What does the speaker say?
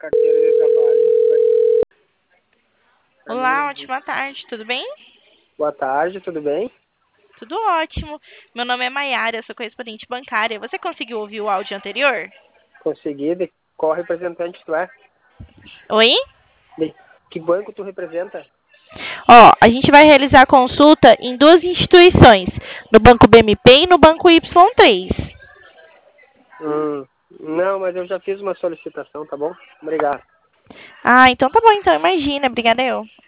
carteira de trabalho. Olá, ótima tarde, tudo bem? Boa tarde, tudo bem? Tudo ótimo. Meu nome é Maiara, eu sou correspondente bancária. Você conseguiu ouvir o áudio anterior? Consegui. De qual representante tu é? Oi? De que banco tu representa? Ó, a gente vai realizar a consulta em duas instituições, no Banco BMP e no Banco Y3. Não, mas eu já fiz uma solicitação, tá bom? Obrigado. Ah, então tá bom, então, imagina, obrigada eu.